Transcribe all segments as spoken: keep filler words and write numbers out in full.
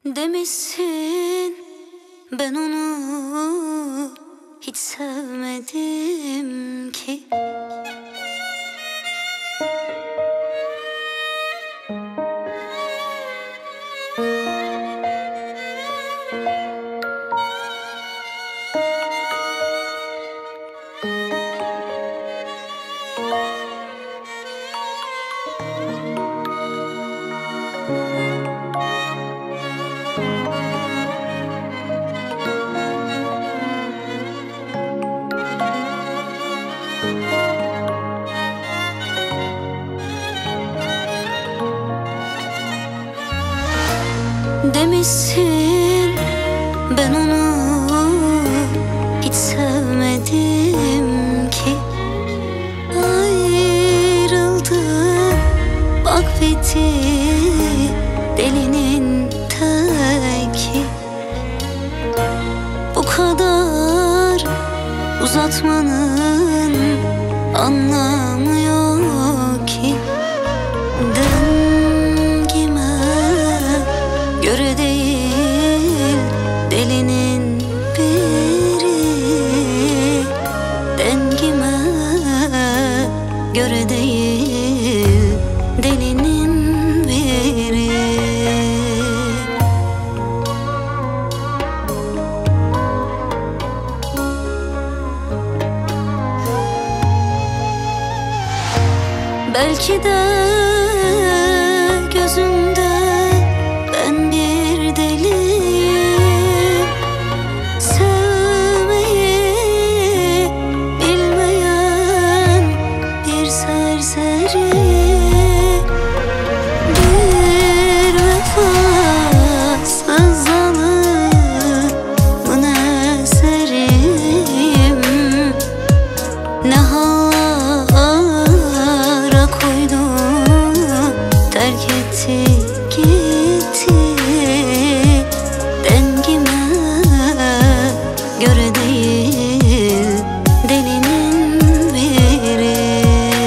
Demişsin ben onu hiç sevmedim ki. Demişsin ben onu hiç sevmedim ki. Ayrıldık bak bitti delinin teki. Bu kadar uzatmanın anlamı yok ki. Dengime göre değil delinin biri, dengime göre değil delinin biri. Belki de gözümde ben bir deliyim, sevmeyi bilmeyen bir serseri, bir vefasız zalımın eseriyim. Ne hallara koydu, terk etti gitti. Dengime göre değil delinin biri.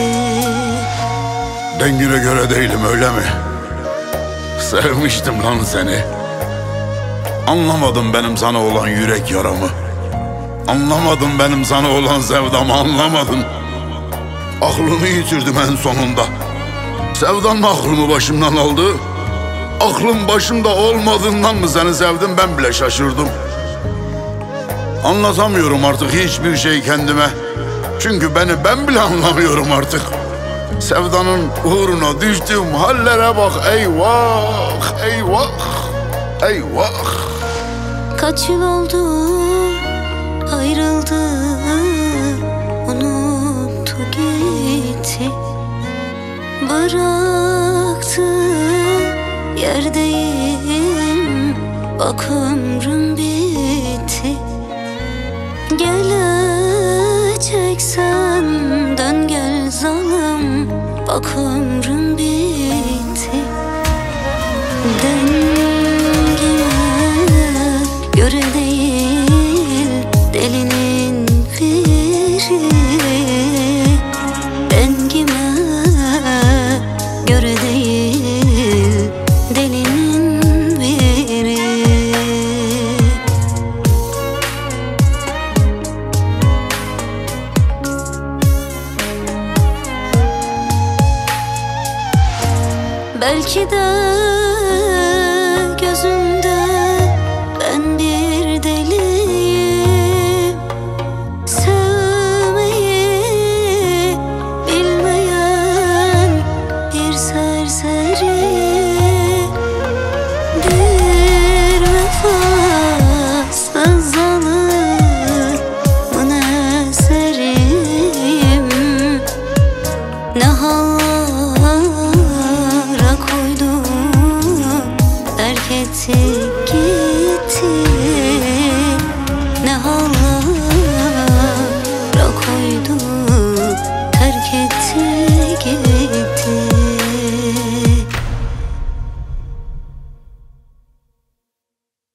Dengine göre değilim öyle mi? Sevmiştim lan seni. Anlamadım benim sana olan yürek yaramı. Anlamadım benim sana olan sevdamı, anlamadın. Aklımı yitirdim en sonunda. Sevdan mı aklımı başımdan aldı? Aklım başımda olmadığından mı seni sevdim, ben bile şaşırdım. Anlatamıyorum artık hiçbir şey kendime. Çünkü beni ben bile anlamıyorum artık. Sevdanın uğruna düştüğüm hallere bak, eyvah, eyvah, eyvah. Kaç yıl oldu ayrıldı, unuttu gitti. Bıraktı yerdeyim, bak ömrüm bitti. Geleceksen dön gel zalim, bak ömrüm bitti. Dengime göre değil delinin biri, dengime göre değil delinin biri. Belki de